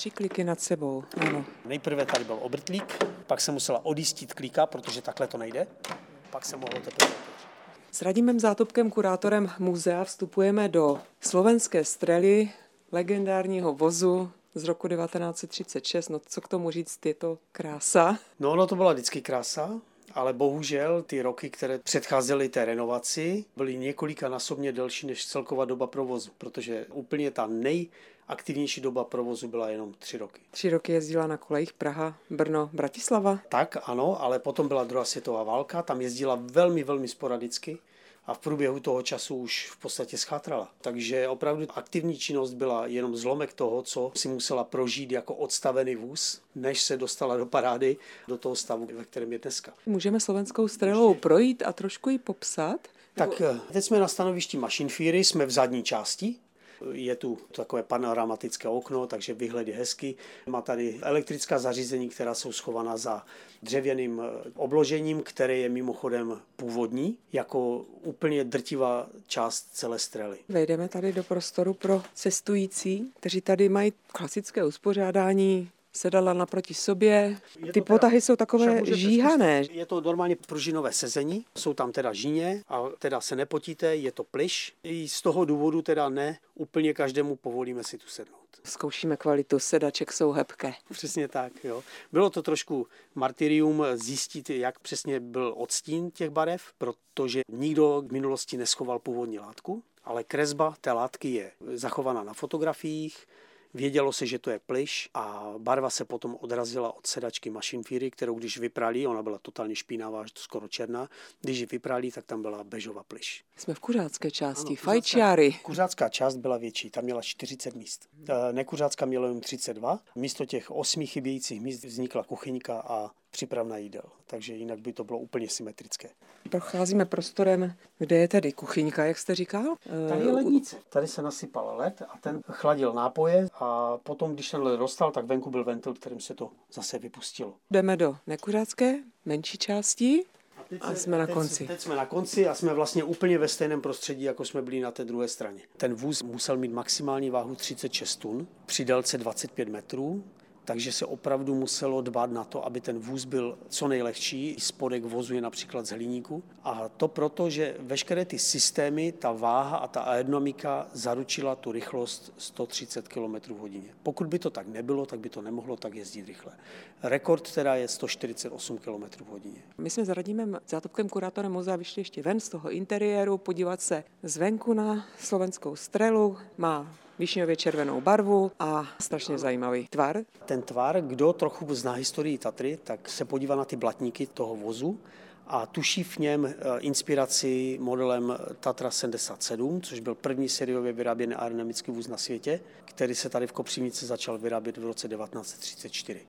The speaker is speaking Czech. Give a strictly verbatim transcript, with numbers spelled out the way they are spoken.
Tři kliky nad sebou, ano. Nejprve tady byl obrtlík, pak se musela odjistit klika, protože takhle to nejde, pak se mohlo teprve otevřít. S Radimem Zátopkem, kurátorem muzea, vstupujeme do slovenské Strely, legendárního vozu z roku devatenáct set třicet šest. No co k tomu říct, je to krása. No ono to byla vždycky krása, ale bohužel ty roky, které předcházely té renovaci, byly několikanásobně delší než celková doba provozu, protože úplně ta nejaktivnější doba provozu byla jenom tři roky. Tři roky jezdila na kolejích Praha, Brno, Bratislava. Tak ano, ale potom byla druhá světová válka, tam jezdila velmi, velmi sporadicky. A v průběhu toho času už v podstatě schátrala. Takže opravdu aktivní činnost byla jenom zlomek toho, co si musela prožít jako odstavený vůz, než se dostala do parády, do toho stavu, ve kterém je dneska. Můžeme slovenskou Strelou projít a trošku ji popsat? Tak teď jsme na stanovišti Mašinfíry, jsme v zadní části. Je tu takové panoramatické okno, takže výhled je hezký. Má tady elektrická zařízení, která jsou schovaná za dřevěným obložením, které je mimochodem původní, jako úplně drtivá část celé Strely. Vejdeme tady do prostoru pro cestující, kteří tady mají klasické uspořádání, sedadla naproti sobě. Ty potahy jsou takové žíhané. Je to normálně pružinové sezení, jsou tam teda žíně a teda se nepotíte, je to plyš. I z toho důvodu teda ne úplně každému povolíme si tu sednout. Zkoušíme kvalitu, sedaček jsou hebké. Přesně tak, jo. Bylo to trošku martyrium zjistit, jak přesně byl odstín těch barev, protože nikdo v minulosti neschoval původní látku, ale kresba té látky je zachovaná na fotografiích. Vědělo se, že to je plyš a barva se potom odrazila od sedačky Mašinfíry, kterou když vyprali, ona byla totálně špinavá, až to skoro černá, když ji vyprali, tak tam byla bežová plyš. Jsme v kuřácké části, ano, fajčiáry. Kuřácká část byla větší, tam měla čtyřicet míst. Nekuřácká měla jen třicet dva, místo těch osmi chybějících míst vznikla kuchyňka a přípravná jídel, takže jinak by to bylo úplně symetrické. Procházíme prostorem, kde je tedy kuchyňka, jak jste říkal? Tady je lednice. Tady se nasypal led a ten chladil nápoje a potom, když ten led dostal, tak venku byl ventil, kterým se to zase vypustilo. Jdeme do nekuřácké, menší části a, a jsme na teď, konci. Teď jsme na konci a jsme vlastně úplně ve stejném prostředí, jako jsme byli na té druhé straně. Ten vůz musel mít maximální váhu třicet šest tun, při délce dvacet pět metrů, takže se opravdu muselo dbát na to, aby ten vůz byl co nejlehčí. Spodek vozu je například z hliníku. A to proto, že veškeré ty systémy, ta váha a ta aerodynamika zaručila tu rychlost sto třicet kilometrů v hodině. Pokud by to tak nebylo, tak by to nemohlo tak jezdit rychle. Rekord teda je sto čtyřicet osm kilometrů v hodině. My jsme s Radimem Zátopkem, kurátorem muzea, vyšli ještě ven z toho interiéru, podívat se zvenku na slovenskou Strelu. Má višňově červenou barvu a strašně zajímavý tvar. Ten tvar, kdo trochu zná historii Tatry, tak se podívá na ty blatníky toho vozu a tuší v něm inspiraci modelem Tatra sedmdesát sedm, což byl první sériově vyráběný aerodynamický vůz na světě, který se tady v Kopřivnici začal vyrábět v roce devatenáct set třicet čtyři.